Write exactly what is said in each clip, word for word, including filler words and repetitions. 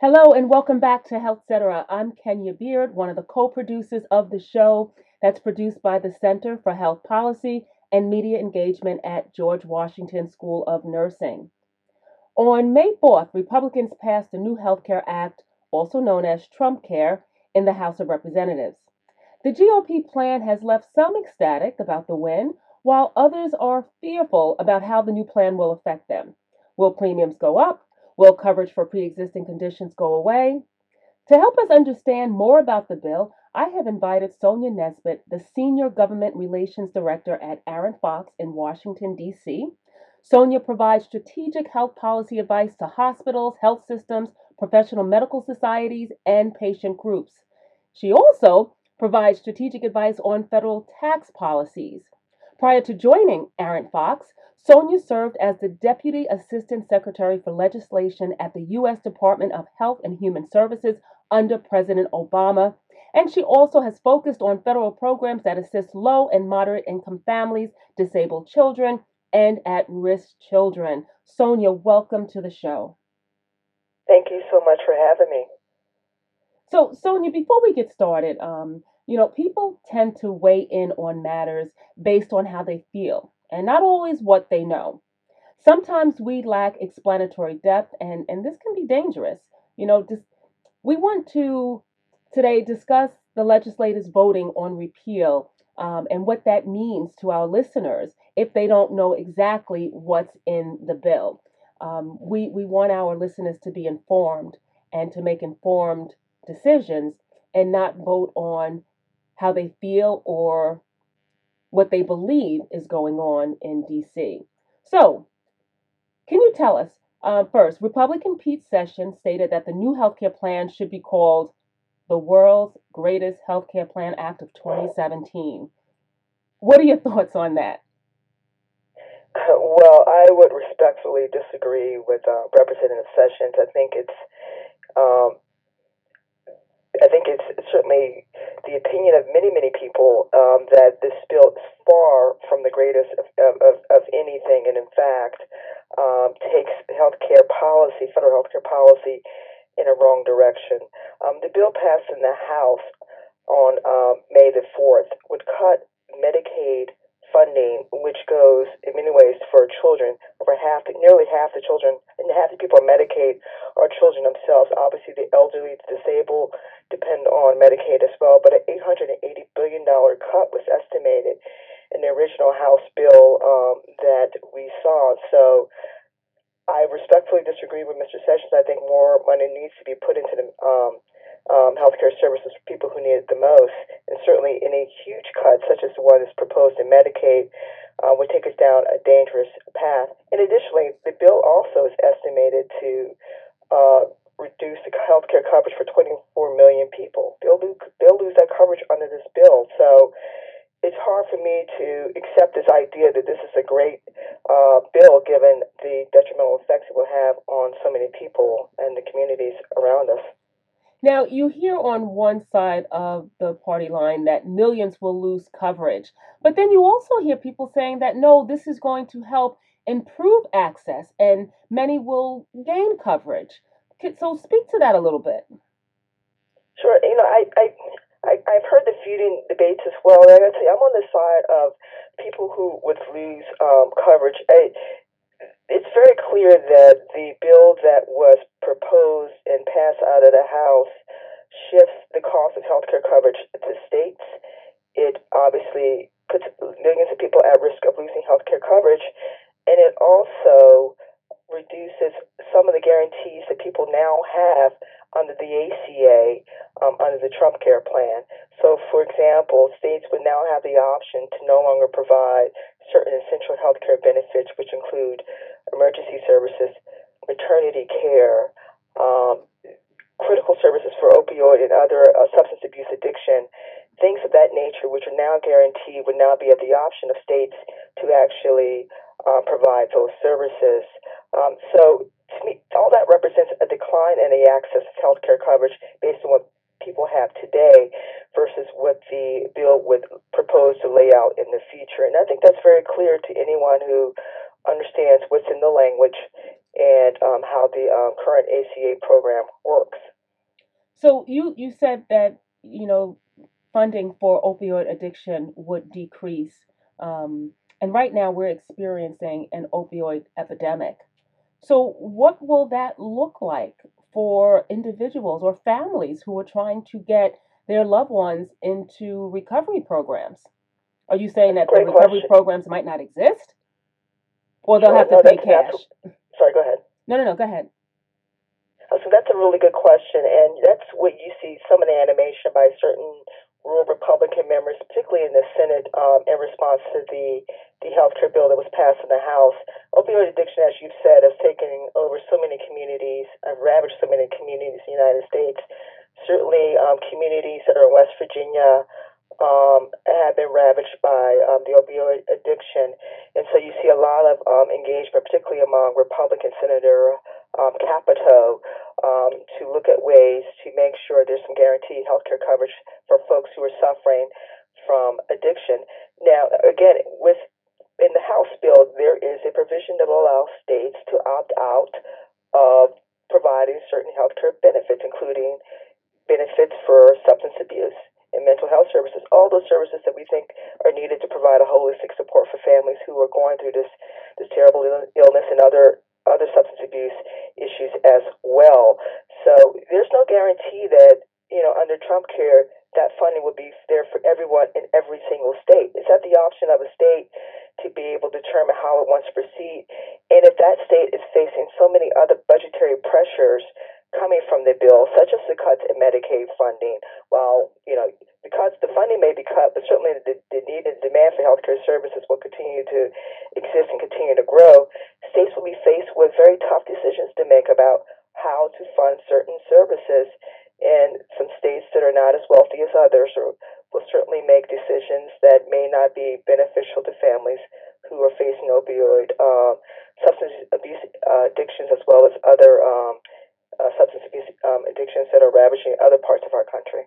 Hello and welcome back to Health Cetera. I'm Kenya Beard, one of the co-producers of the show that's produced by the Center for Health Policy and Media Engagement at George Washington School of Nursing. On May fourth, Republicans passed a new healthcare act, also known as Trump Care, in the House of Representatives. The G O P plan has left some ecstatic about the win, while others are fearful about how the new plan will affect them. Will premiums go up? Will coverage for pre existing conditions go away? To help us understand more about the bill, I have invited Sonia Nesbitt, the Senior Government Relations Director at Aaron Fox in Washington, D C. Sonia provides strategic health policy advice to hospitals, health systems, professional medical societies, and patient groups. She also provides strategic advice on federal tax policies. Prior to joining Aaron Fox, Sonia served as the Deputy Assistant Secretary for Legislation at the U S Department of Health and Human Services under President Obama, and she also has focused on federal programs that assist low and moderate income families, disabled children, and at risk children. Sonia, welcome to the show. Thank you so much for having me. So, Sonia, before we get started, um, you know, people tend to weigh in on matters based on how they feel and not always what they know. Sometimes we lack explanatory depth, and, and this can be dangerous. You know, dis- we want to today discuss the legislators voting on repeal um, and what that means to our listeners if they don't know exactly what's in the bill. Um, we, we want our listeners to be informed and to make informed decisions and not vote on how they feel or what they believe is going on in D C. So, can you tell us uh, first? Republican Pete Sessions stated that the new healthcare plan should be called the world's greatest healthcare plan act of twenty seventeen. What are your thoughts on that? Well, I would respectfully disagree with uh, Representative Sessions. I think it's, um, I think it's certainly the opinion of many, many people um, that this bill is far from the greatest of, of, of anything, and in fact, um, takes healthcare policy, federal healthcare policy, in a wrong direction. Um, the bill passed in the House on um, May the fourth would cut Medicaid funding, which goes in many ways for children. Over half, nearly half the children, and half the people on Medicaid are children themselves. Obviously, the elderly, the disabled depend on Medicaid as well. But an eight hundred eighty billion dollars cut was estimated in the original House bill um, that we saw. So I respectfully disagree with Mister Sessions. I think more money needs to be put into the um, um, healthcare services for people who need it the most, and certainly any huge cuts, such as the one that's proposed in Medicaid, uh, would take us down a dangerous path. And additionally, the bill also is estimated to uh, reduce the healthcare coverage for twenty-four million people. They'll lose, they'll lose that coverage under this bill. So it's hard for me to accept this idea that this is a great uh, bill given the detrimental effects it will have on so many people and the communities around us. Now, you hear on one side of the party line that millions will lose coverage, but then you also hear people saying that no, this is going to help improve access and many will gain coverage. So, speak to that a little bit. Sure, you know, I, I, I I've heard the feuding debates as well. And I gotta say, I'm on the side of people who would lose um, coverage. I, it's very clear that the bill that was proposed and passed out of the House shifts the cost of health care coverage to states. It obviously puts millions of people at risk of losing health care coverage, and it also reduces some of the guarantees that people now have under the A C A, um, under the Trump Care plan. So, for example, states would now have the option to no longer provide certain essential health care benefits, which include emergency services, maternity care, um, critical services for opioid and other uh, substance abuse addiction, things of that nature, which are now guaranteed, would now be at the option of states to actually uh, provide those services. Um, so, to me, all that represents a decline in the access to health care coverage based on what people have today versus what the bill would propose to lay out in the future. And I think that's very clear to anyone who understands what's in the language and um, how the um, current A C A program works. So you you said that you know funding for opioid addiction would decrease, um, and right now we're experiencing an opioid epidemic. So what will that look like for individuals or families who are trying to get their loved ones into recovery programs? Are you saying That's a that the great recovery question. programs might not exist, or they'll Sure. have to No, pay that's an absolute. cash? Sorry, go ahead. No, no, no. Go ahead. Oh, so that's a really good question, and that's what you see some of the animation by certain rural Republican members, particularly in the Senate, um, in response to the the health care bill that was passed in the House. Opioid addiction, as you've said, has taken over so many communities, have ravaged so many communities in the United States. Certainly, um, communities that are in West Virginia um, have been ravaged by um, the opioid addiction, and so you see a lot of um, engagement, particularly among Republican Senator um, Capito, um, to look at ways to make sure there's some guaranteed health care coverage for folks who are suffering from addiction. Now, again, with in the House bill, there is a provision that will allow states to opt out of providing certain health care benefits, including benefits for substance abuse and mental health services, all those services that we think are needed to provide a holistic support for families who are going through this this terrible illness and other other substance abuse issues as well. So there's no guarantee that, you know, under Trump care that funding will be there for everyone in every single state. It's at the option of a state to be able to determine how it wants to proceed. And if that state is facing so many other budgetary pressures coming from the bill, such as the cuts in Medicaid funding, while, you know, because the funding may be cut, but certainly the, the need and demand for healthcare services will continue to exist and continue to grow, states will be faced with very tough decisions to make about how to fund certain services. And some states that are not as wealthy as others are, will certainly make decisions that may not be beneficial to families who are facing opioid uh, substance abuse uh, addictions, as well as other um, uh, substance abuse um, addictions that are ravaging other parts of our country.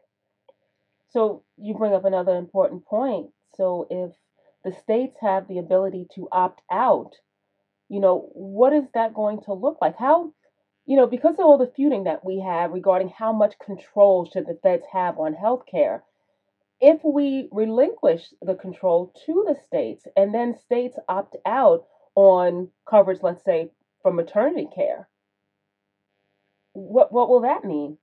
So you bring up another important point. So if the states have the ability to opt out, you know, what is that going to look like? How, you know, because of all the feuding that we have regarding how much control should the feds have on healthcare, if we relinquish the control to the states and then states opt out on coverage, let's say, for maternity care, what what will that mean?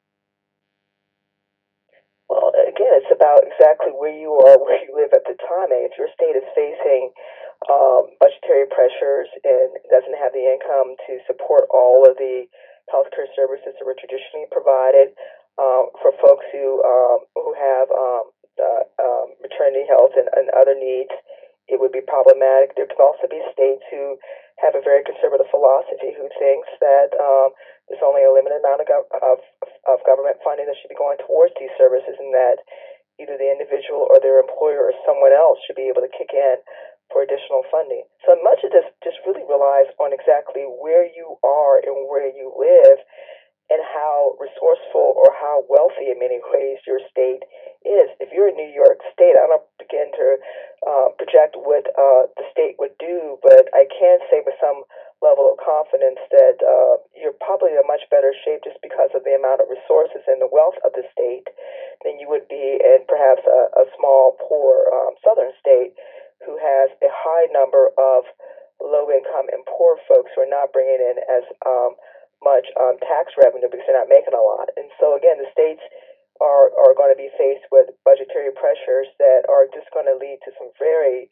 Well, again, it's about exactly where you are, where you live at the time. And if your state is facing um, budgetary pressures and doesn't have the income to support all of the healthcare services that were traditionally provided um, for folks who um, who have um, uh, um, maternity health and, and other needs, it would be problematic. There can also be states who have a very conservative philosophy who thinks that um, there's only a limited amount of, gov- of of government funding that should be going towards these services, and that either the individual or their employer or someone else should be able to kick in for additional funding. So much of this just really relies on exactly where you are and where you live and how resourceful or how wealthy in many ways your state is. If you're in New York State, I don't begin to uh, project what uh, the state would do, but I can say with some level of confidence that uh, you're probably in a much better shape just because of the amount of resources and the wealth of the state than you would be in perhaps a, a small, poor um, southern state who has a high number of low income and poor folks who are not bringing in as um, much um, tax revenue because they're not making a lot. And so, again, the states are, are going to be faced with budgetary pressures that are just going to lead to some very,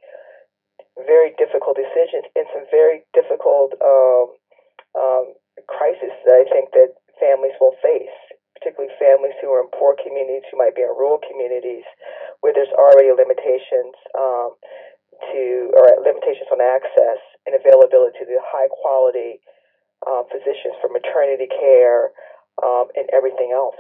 very difficult decisions and some very difficult um, um, crises that I think that families will face, particularly families who are in poor communities, who might be in rural communities, where there's already limitations um, to, or limitations on access and availability to the high quality uh, physicians for maternity care um, and everything else.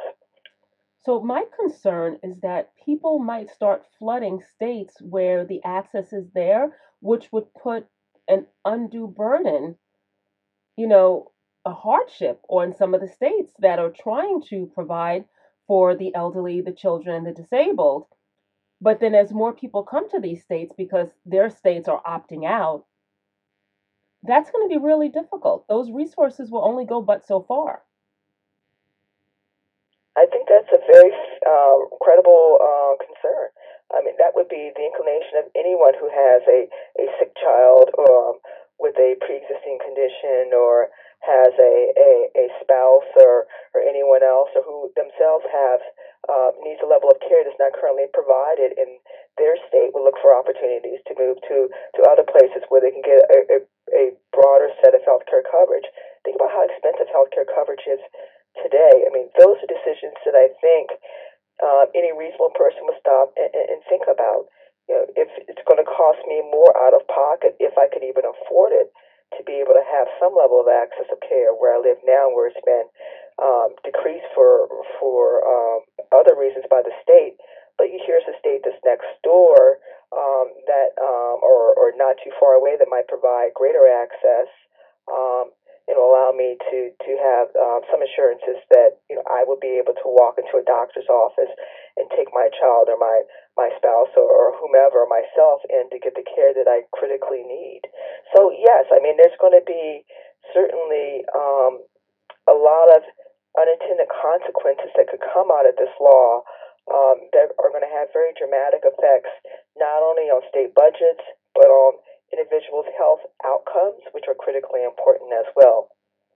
So my concern is that people might start flooding states where the access is there, which would put an undue burden, you know, a hardship on some of the states that are trying to provide for the elderly, the children, and the disabled. But then as more people come to these states because their states are opting out, that's going to be really difficult. Those resources will only go but so far. I think that's a very uh, credible uh, concern. I mean, that would be the inclination of anyone who has a, a sick child um, with a pre-existing condition, or has a, a, a spouse, or, or anyone else, or who themselves have uh, needs a level of care that's not currently provided in their state, will look for opportunities to move to, to other places where they can get a, a, a broader set of healthcare coverage. Think about how expensive healthcare coverage is today. I mean, those are decisions that I think uh, any reasonable person would stop and, and think about. You know, if it's going to cost me more out of pocket, if I could even afford it, to be able to have some level of access of care where I live now, where it's been um, decreased for for um, other reasons by the state. But you here's a state that's next door, um, that um, or or not too far away, that might provide greater access. Um, It'll allow me to to have um, some assurances that you know I would be able to walk into a doctor's office and take my child, or my my spouse, or, or whomever, myself, in to get the care that I critically need. So yes, I mean there's going to be certainly um, a lot of unintended consequences that could come out of this law, um, that are going to have very dramatic effects, not only on state budgets, but on individuals' health outcomes, which are critically important as well.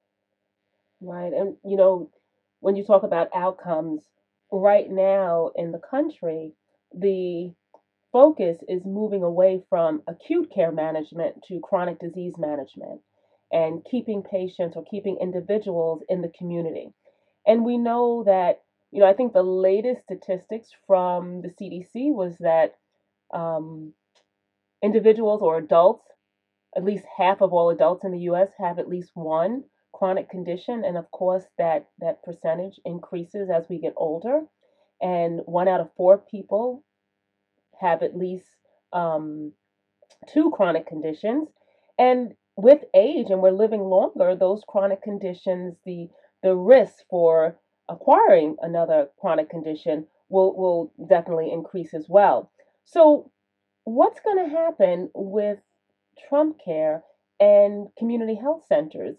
Right. And, you know, when you talk about outcomes, right now in the country, the focus is moving away from acute care management to chronic disease management and keeping patients or keeping individuals in the community. And we know that, you know, I think the latest statistics from the C D C was that um, individuals or adults, at least half of all adults in the U S have at least one chronic condition, and of course that that percentage increases as we get older. And one out of four people have at least um, two chronic conditions. And with age, and we're living longer, those chronic conditions, the the risk for acquiring another chronic condition will will definitely increase as well. So what's going to happen with Trump Care and community health centers?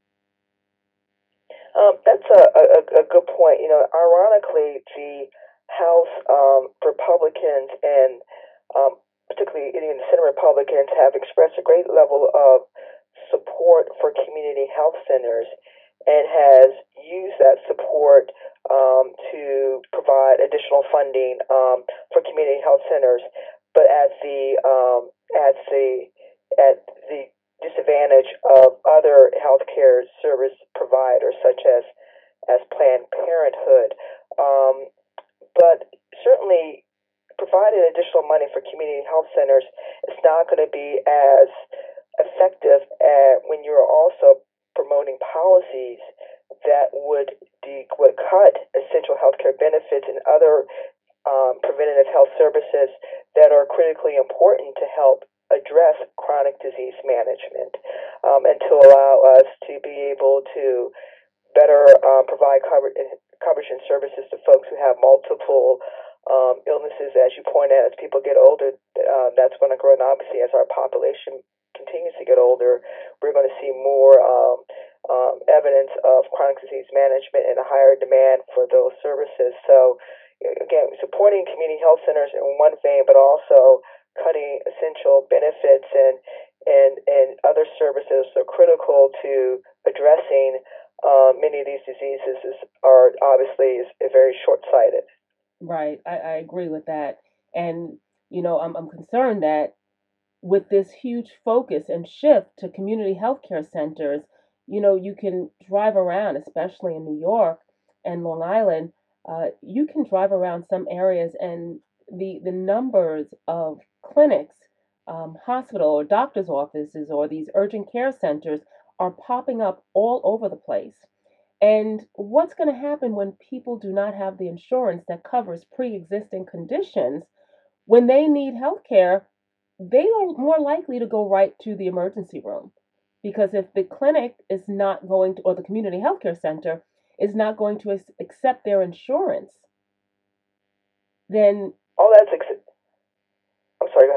Um, that's a, a, a good point. You know, ironically, the House um, Republicans and um, particularly in the Senate Republicans have expressed a great level of support for community health centers, and has used that support um, to provide additional funding um, for community health centers, but at the um, at the at the disadvantage of other healthcare service providers, such as as Planned Parenthood. Um, but certainly, providing additional money for community health centers is not going to be as effective at when you're also promoting policies that would de- would cut essential healthcare benefits and other um, preventative health services that are critically important to help address chronic disease management, um, and to allow us to be able to better uh, provide cover- coverage and services to folks who have multiple um, illnesses. As you point out, as people get older, uh, that's going to grow, and obviously as our population continues to get older, we're going to see more um, um, evidence of chronic disease management and a higher demand for those services. So again, supporting community health centers in one vein, but also cutting essential benefits and and and other services are critical to addressing uh, many of these diseases is, are obviously is, is very short-sighted. Right, I, I agree with that. And, you know, I'm, I'm concerned that with this huge focus and shift to community healthcare centers, you know, you can drive around, especially in New York and Long Island, uh, you can drive around some areas, and the, the numbers of clinics, um, hospital or doctor's offices or these urgent care centers are popping up all over the place. And what's going to happen when people do not have the insurance that covers pre existing conditions? When they need health care, they are more likely to go right to the emergency room. Because if the clinic is not going to, or the community healthcare center is not going to accept their insurance, then All that's ex- I'm sorry. Go ahead.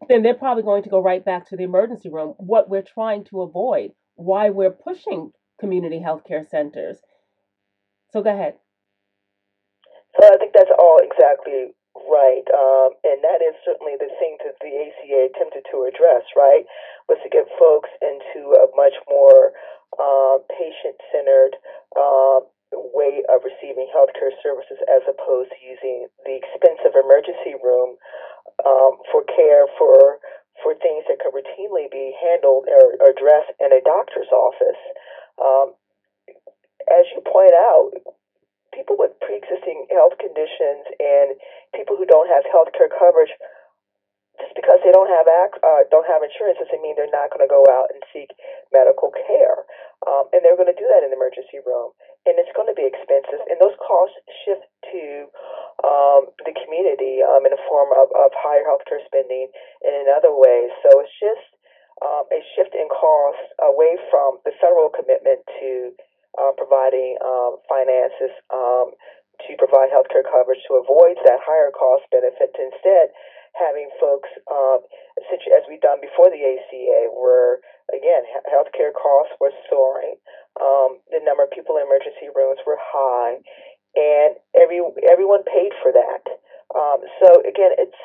then they're probably going to go right back to the emergency room. What we're trying to avoid, why we're pushing community healthcare centers. So go ahead. So I think that's all exactly right, um, and that is certainly the thing that the A C A attempted to address. Right, was to get folks into a much more uh, patient-centered uh, way of receiving healthcare services, as opposed to using the expensive emergency room um, for care for for things that could routinely be handled or, or addressed in a doctor's office. Um, as you point out, people with pre-existing health conditions and people who don't have health care coverage, just because they don't have ac- uh, don't have insurance doesn't mean they're not going to go out and seek medical care, um, and they're going to do that in the emergency room, and it's going to be expensive, and those costs shift to um, the community um, in the form of, of higher healthcare spending and in other ways. So it's just um, a shift in costs away from the federal commitment to uh, providing um, finances um, to provide healthcare coverage to avoid that higher cost benefit to instead having folks, um, as we've done before the A C A, where again healthcare costs were soaring, um, the number of people in emergency rooms were high, and every everyone paid for that. Um, so again, it's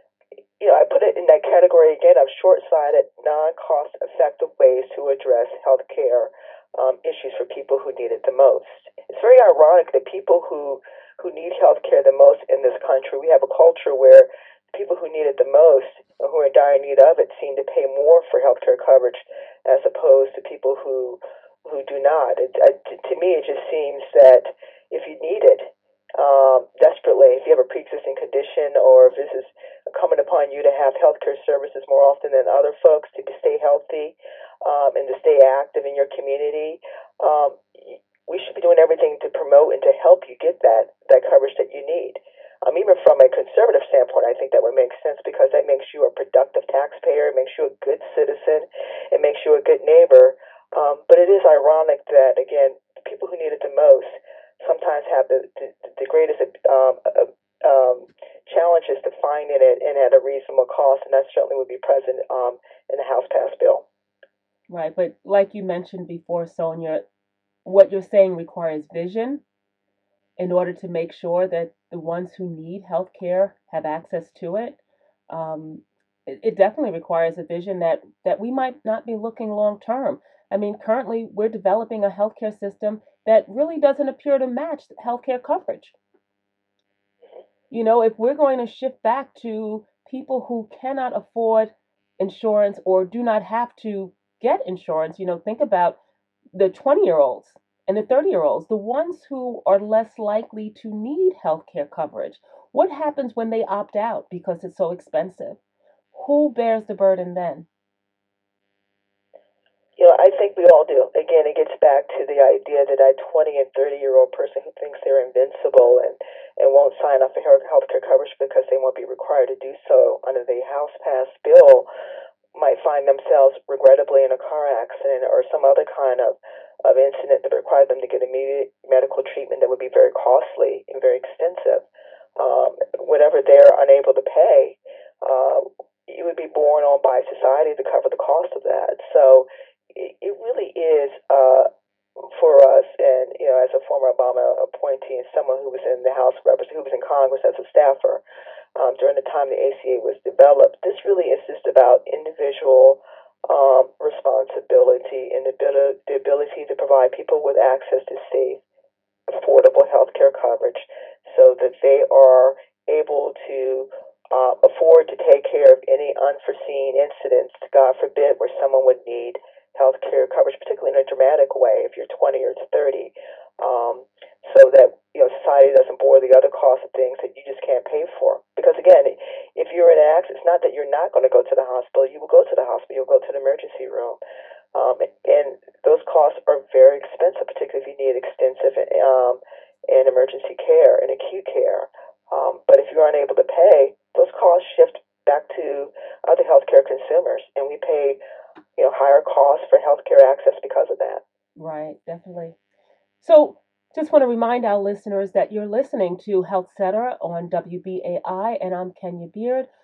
you know I put it in that category again of short-sighted, non-cost effective ways to address healthcare um, issues for people who need it the most. It's very ironic that people who who need healthcare the most in this country, we have a culture where people who need it the most, who are in dire need of it, seem to pay more for healthcare coverage as opposed to people who who do not. It, uh, to, to me, it just seems that if you need it um, desperately, if you have a pre-existing condition, or if this is coming upon you to have healthcare services more often than other folks to stay healthy um, and to stay active in your community, um, we should be doing everything to promote and to help you get that that coverage that you need. Um, even from a conservative standpoint, I think that would make sense because that makes you a productive taxpayer, it makes you a good citizen, it makes you a good neighbor. Um, but it is ironic that, again, the people who need it the most sometimes have the, the, the greatest um, uh, um, challenges to finding it and at a reasonable cost, and that certainly would be present um, in the House passed bill. Right, but like you mentioned before, Sonia, what you're saying requires vision in order to make sure that the ones who need health care have access to it. Um, it, it definitely requires a vision that, that we might not be looking long term. I mean, currently we're developing a healthcare system that really doesn't appear to match healthcare coverage. You know, if we're going to shift back to people who cannot afford insurance or do not have to get insurance, you know, think about the twenty year olds and the thirty year olds, the ones who are less likely to need health care coverage. What happens when they opt out because it's so expensive? Who bears the burden then? You know, I think we all do. Again, it gets back to the idea that that twenty and thirty year old person who thinks they're invincible and, and won't sign up for health care coverage because they won't be required to do so under the House passed bill might find themselves regrettably in a car accident or some other kind of, of incident that required them to get immediate medical treatment that would be very costly and very expensive. Um, whatever they're unable to pay, uh, you would be borne on by society to cover the cost of that. So it, it really is uh, for us, and you know, as a former Obama appointee and someone who was in the House of Representatives, who was in Congress as a staffer um, during the time the A C A was developed, this really is just about individual um, responsibility and the ability, the ability to provide people with access to safe, affordable health care coverage so that they are able to uh, afford to take care of any unforeseen incidents, God forbid, where someone would need health care coverage, particularly in a dramatic way if you're twenty or thirty, um, so that you know society doesn't bore the other costs of things that you just can't pay for. Because again, if you're in an accident, it's not that you're not going to go to the hospital. You will go to the hospital. You'll go to the emergency room. Um, and those costs are very expensive, particularly if you need extensive um, and emergency care and acute care. Um, but if you're unable to pay, those costs shift back to other healthcare consumers, and we pay, you know, higher costs for healthcare access because of that. Right, definitely. So, just want to remind our listeners that you're listening to Health Cetera on W B A I, and I'm Kenya Beard.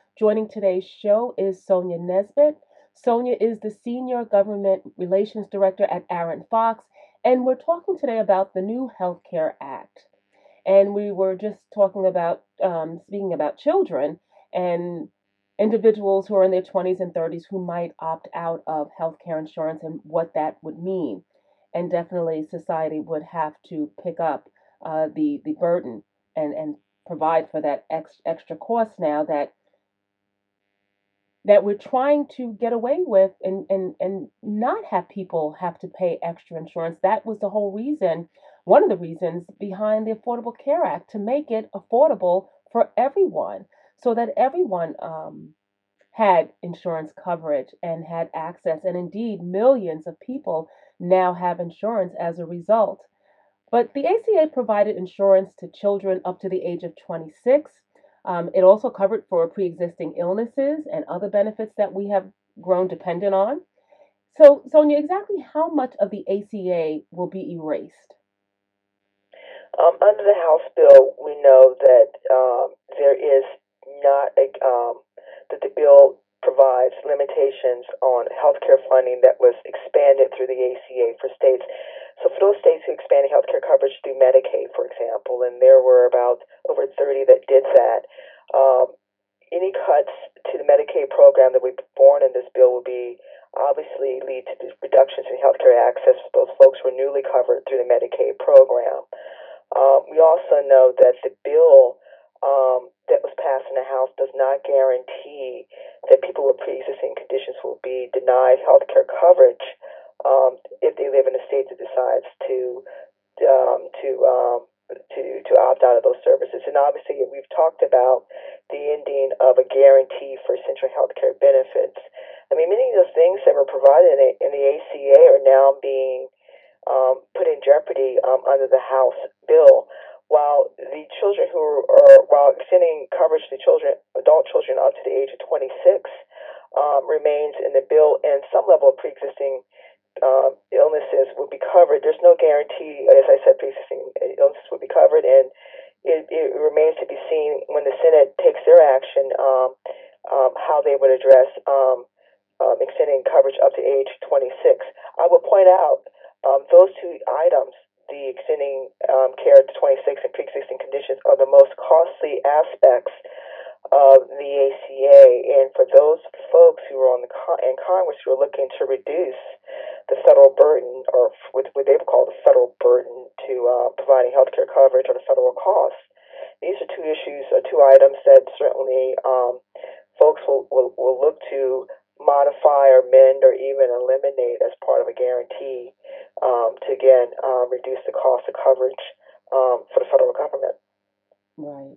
Joining today's show is Sonia Nesbitt. Sonia is the Senior Government Relations Director at Aaron Fox, and we're talking today about the new Healthcare Act. And we were just talking about, um, speaking about children and individuals who are in their twenties and thirties who might opt out of healthcare insurance and what that would mean. And definitely society would have to pick up uh, the, the burden and, and provide for that ex- extra cost now that that we're trying to get away with and, and, and not have people have to pay extra insurance. That was the whole reason, one of the reasons behind the Affordable Care Act, to make it affordable for everyone so that everyone um, had insurance coverage and had access. And indeed, millions of people now have insurance as a result. But the A C A provided insurance to children up to the age of twenty-six. Um, it also covered for pre existing illnesses and other benefits that we have grown dependent on. So, Sonia, exactly how much of the A C A will be erased? Um, under the House bill, we know that um, there is not a um, that the bill provides limitations on healthcare funding that was expanded through the A C A for states. So for those states who expanded healthcare coverage through Medicaid, for example, and there were about over thirty that did that, um, any cuts to the Medicaid program that we born in this bill will be obviously lead to reductions in healthcare access for those folks who are newly covered through the Medicaid program. Um, we also know that the bill um, that was passed in the House does not guarantee that people with pre-existing conditions will be denied health care coverage um, if they live in a state that decides to um, to um, to to opt out of those services. And obviously, we've talked about the ending of a guarantee for essential health care benefits. I mean, many of those things that were provided in, in the A C A are now being um, put in jeopardy um, under the House bill. While the children who are, while extending coverage to children, adult children up to the age of twenty-six, um, remains in the bill, and some level of pre-existing uh, illnesses will be covered. There's no guarantee, as I said, pre-existing illnesses will be covered, and it, it remains to be seen when the Senate takes their action um, um, how they would address um, um, extending coverage up to age twenty-six. I will point out um, those two items, the extending um, care to twenty-six and pre-existing conditions, are the most costly aspects of the A C A. And for those folks who are on the con- in Congress who are looking to reduce the federal burden, or what, what they would call the federal burden to uh, providing health care coverage or the federal costs, these are two issues, or two items that certainly um, folks will, will, will look to modify or mend or even eliminate as part of a guarantee um, to, again, uh, reduce the cost of coverage um, for the federal government. Right.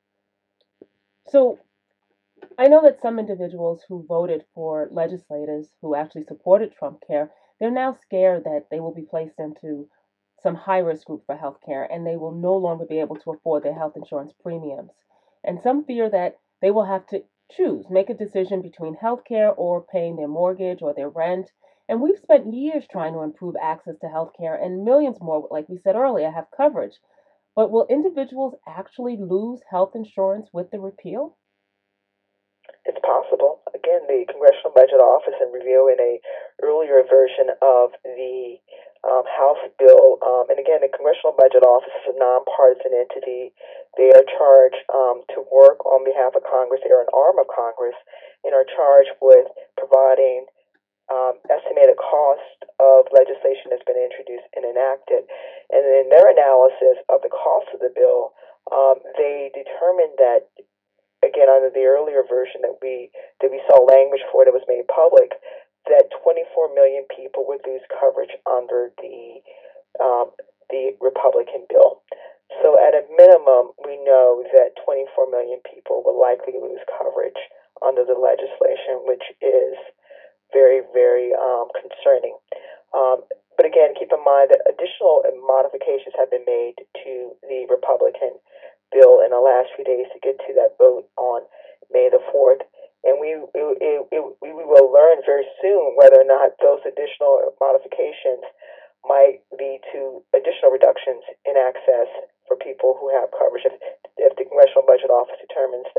So I know that some individuals who voted for legislators who actually supported Trump Care, they're now scared that they will be placed into some high risk group for health care and they will no longer be able to afford their health insurance premiums. And some fear that they will have to choose, make a decision between health care or paying their mortgage or their rent. And we've spent years trying to improve access to health care, and millions more, like we said earlier, have coverage. But will individuals actually lose health insurance with the repeal? It's possible. Again, the Congressional Budget Office, in reviewing a earlier version of the um, House bill, um, and again, the Congressional Budget Office is a nonpartisan entity. They are charged um, to work on behalf of Congress. They are an arm of Congress and are charged with providing um, estimated cost of legislation that's been introduced and enacted. And in their analysis of the cost of the bill, um, they determined that, again, under the earlier version that we that we saw language for that was made public, that twenty-four million people would lose coverage under the um, the Republican bill. So at a minimum, we know that twenty-four million people will likely lose coverage under the legislation, which is very, very um, concerning. Um, but again, keep in mind that additional modifications have been made to the Republican bill in the last few days to get to that vote on May the fourth. And we, it, it, we will learn very soon whether or not those additional modifications might lead to additional reductions in access for people who have coverage. If, if the Congressional Budget Office determines that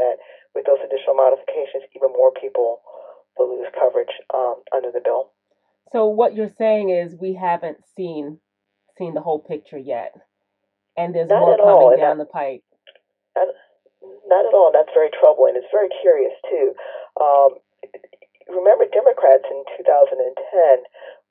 with those additional modifications, even more people will lose coverage um, under the bill. So what you're saying is we haven't seen seen the whole picture yet, and there's Not more at all, coming and down that, the pike. that not at all. And that's very troubling. It's very curious too. Um, remember, Democrats in two thousand ten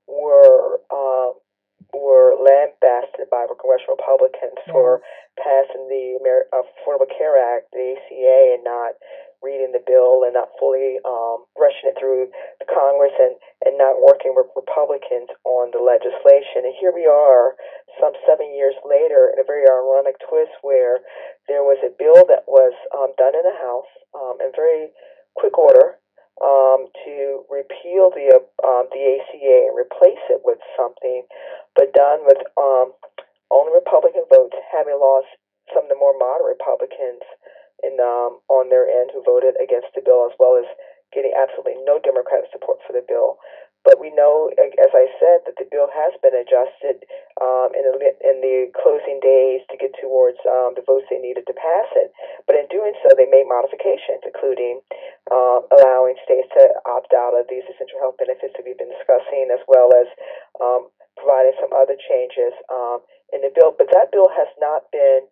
were um, were lambasted by congressional Republicans Yes. for passing the Amer- Affordable Care Act, the A C A, and not reading the bill and not fully um, rushing it through the Congress and, and not working with Republicans on the legislation. And here we are, some seven years later, in a very ironic twist where there was a bill that was um, done in the House um, in very quick order um, to repeal the um, the A C A and replace it with something, but done with um, only Republican votes, having lost some of the more moderate Republicans in um, on their end who voted against the bill, as well as getting absolutely no Democratic support for the bill. But we know, as I said, that the bill has been adjusted um, in, the, in the closing days to get towards um, the votes they needed to pass it. But in doing so, they made modifications, including um, allowing states to opt out of these essential health benefits that we've been discussing, as well as um, providing some other changes um, in the bill. But that bill has not been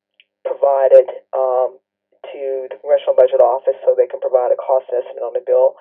provided um, to the Congressional Budget Office so they can provide a cost estimate on the bill.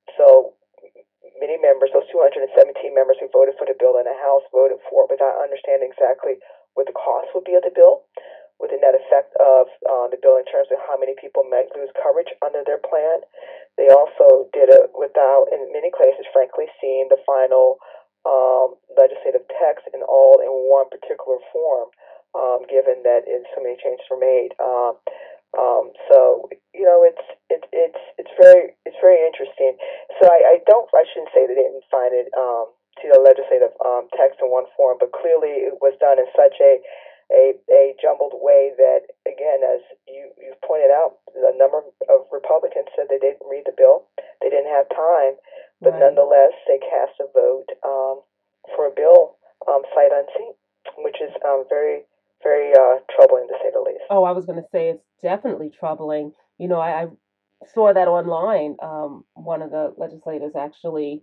So many members, those two hundred seventeen members who voted for the bill in the House, voted for it without understanding exactly what the cost would be of the bill, with the net effect of uh, the bill in terms of how many people might lose coverage under their plan. They also did it without, in many cases, frankly, seeing the final um, legislative text in all in one particular form, um, given that it, so many changes were made. Um, um, so you know, it's it, it's it's very it's very interesting. So I, I don't I shouldn't say that they didn't find it um, to the legislative um, text in one form, but clearly it was done in such a a, a jumbled way that, again, as you you pointed out, a number of Republicans said they didn't read the bill, they didn't have time, but Right. nonetheless they cast a vote um, for a bill um, sight unseen, which is um, very very uh, troubling to say the least. Oh, I was going to say it's definitely troubling. You know, I, I saw that online. Um, one of the legislators actually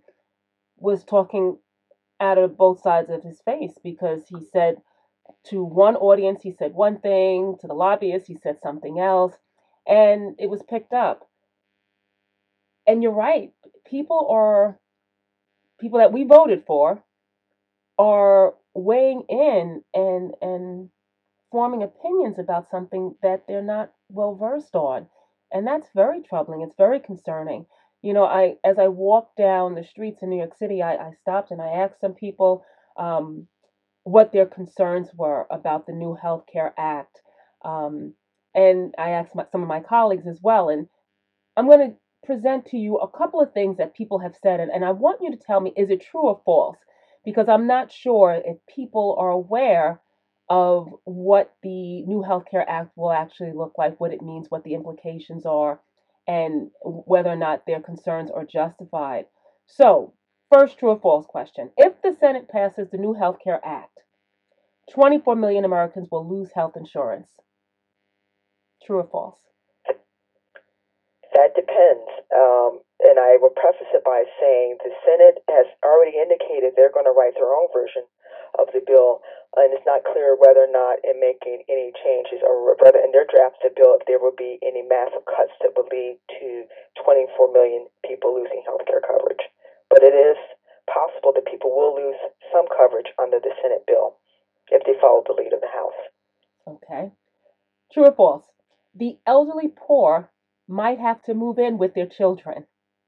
was talking out of both sides of his face because he said to one audience, he said one thing, to the lobbyists, he said something else, and it was picked up. And you're right. People are, people that we voted for are weighing in and, and forming opinions about something that they're not well versed on. And that's very troubling. It's very concerning. You know, I as I walked down the streets in New York City, I, I stopped and I asked some people um, what their concerns were about the new Healthcare Act. Um, and I asked my, some of my colleagues as well. And I'm going to present to you a couple of things that people have said. And, and I want you to tell me, is it true or false? Because I'm not sure if people are aware of what the new Healthcare Act will actually look like, what it means, what the implications are, and whether or not their concerns are justified. So, first true or false question. If the Senate passes the new Healthcare Act, twenty-four million Americans will lose health insurance. True or false? That depends. Um, and I will preface it by saying the Senate has already indicated they're going to write their own version of the bill, and it's not clear whether or not in making any changes or whether in their draft of the bill if there will be any massive cuts that will lead to twenty-four million people losing health care coverage. But it is possible that people will lose some coverage under the Senate bill if they follow the lead of the House. Okay. True or false? The elderly poor might have to move in with their children.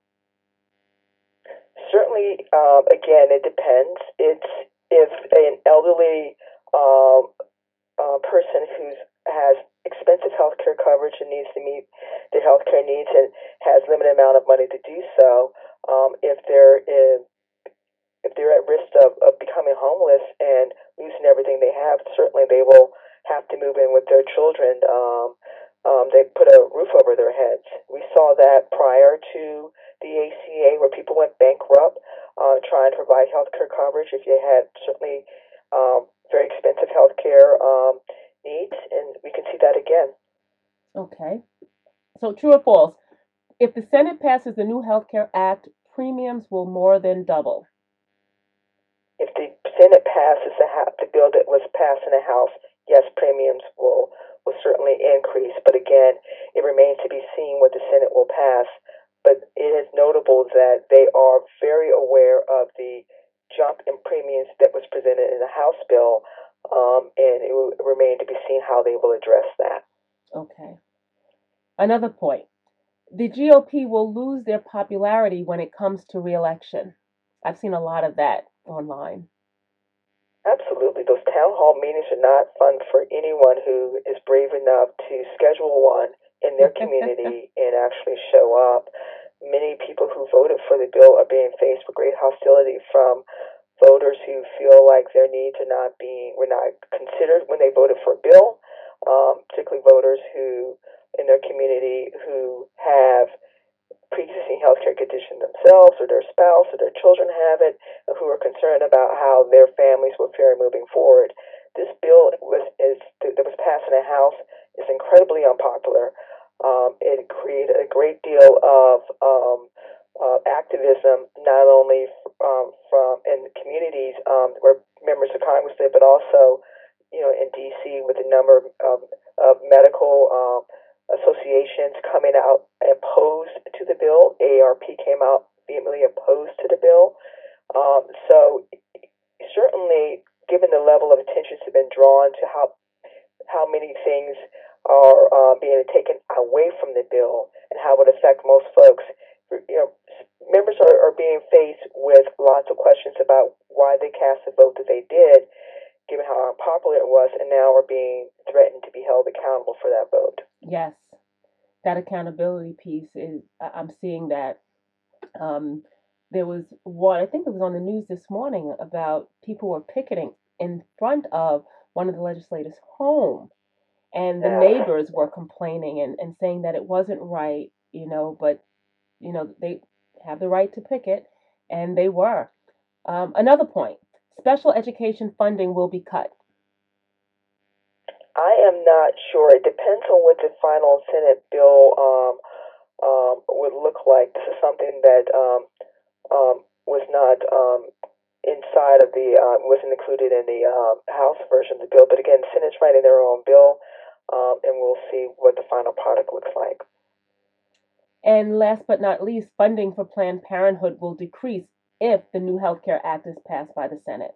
Certainly, um, again, it depends. It's if an elderly um, uh, person who has expensive health care coverage and needs to meet their health care needs and has limited amount of money to do so, um, if they're in, if they're at risk of, of becoming homeless and losing everything they have, certainly they will have to move in with their children. Um, um, they put a roof over their heads. We saw that prior to the A C A, where people went bankrupt uh, trying to provide health care coverage. If you had certainly um, very expensive health care um, needs, and we can see that again. Okay. So, true or false? If the Senate passes the new Health Care Act, premiums will more than double. If the Senate passes the, ha- the bill that was passed in the House, yes, premiums will will certainly increase. But again, it remains to be seen what the Senate will pass. But it is notable that they are very aware of the jump in premiums that was presented in the House bill, um, and it will remain to be seen how they will address that. Okay. Another point. The G O P will lose their popularity when it comes to reelection. I've seen a lot of that online. Absolutely. Those town hall meetings are not fun for anyone who is brave enough to schedule one in their community and actually show up. Many people who voted for the bill are being faced with great hostility from voters who feel like their needs are not being were not considered when they voted for a bill, um, particularly voters who in their community who have pre-existing healthcare condition themselves or their spouse or their children have it, who are concerned about how their families will fare moving forward. This bill was is that was passed in the House is incredibly unpopular. Um, it created a great deal of um, uh, activism, not only um, from in communities um, where members of Congress live, but also, you know, in D C with a number of, of medical um, associations coming out opposed to the bill. A A R P came out vehemently opposed to the bill. Um, so certainly, given the level of attention that's been drawn to how how many things are uh, being taken away from the bill and how it affects most folks, you know, members are, are being faced with lots of questions about why they cast the vote that they did, given how unpopular it was, and now are being threatened to be held accountable for that vote. Yes, that accountability piece is, I'm seeing that. Um, there was one, I think it was on the news this morning about people were picketing in front of one of the legislators' home, and the Yeah. neighbors were complaining and, and saying that it wasn't right, you know, but, you know, they have the right to picket, and they were. Um, another point, special education funding will be cut. I am not sure. It depends on what the final Senate bill um, um, would look like. This is something that um, um, was not um, inside of the, uh, wasn't included in the um, House version of the bill. But again, the Senate's writing their own bill, um, and we'll see what the final product looks like. And last but not least, funding for Planned Parenthood will decrease if the new Health Care Act is passed by the Senate.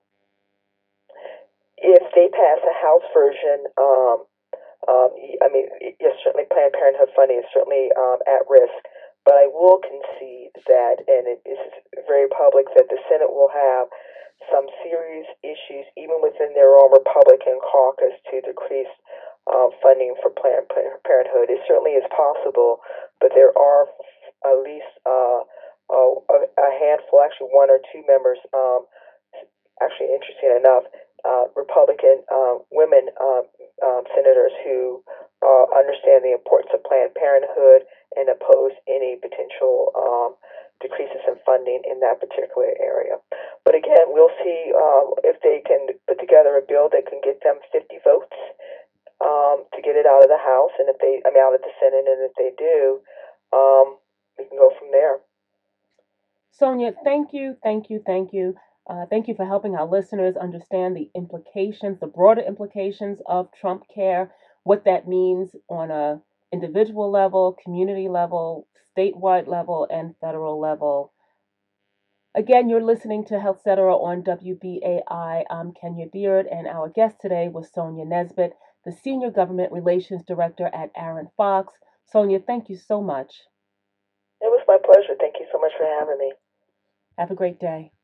If they pass a House version, um, um, I mean, yes, certainly Planned Parenthood funding is certainly um, at risk. But I will concede that, and it is very public, that the Senate will have some serious issues, even within their own Republican caucus, to decrease uh, funding for Planned Parenthood. It certainly is possible, but there are at least uh, a, a handful, actually one or two members, um, actually interesting enough, uh, Republican uh, women um, um, senators who uh, understand the importance of Planned Parenthood and oppose any potential um, decreases in funding in that particular area. But again, we'll see um, if they can put together a bill that can get them fifty votes um, to get it out of the House, and if they, I mean, out of the Senate, and if they do, um, we can go from there. Sonia, thank you, thank you, thank you. Uh, thank you for helping our listeners understand the implications, the broader implications of Trump Care, what that means on a individual level, community level, statewide level, and federal level. Again, you're listening to Health Cetera on W B A I. I'm Kenya Beard, and our guest today was Sonia Nesbitt, the Senior Government Relations Director at Aaron Fox. Sonia, thank you so much. It was my pleasure. Thank you so much for having me. Have a great day.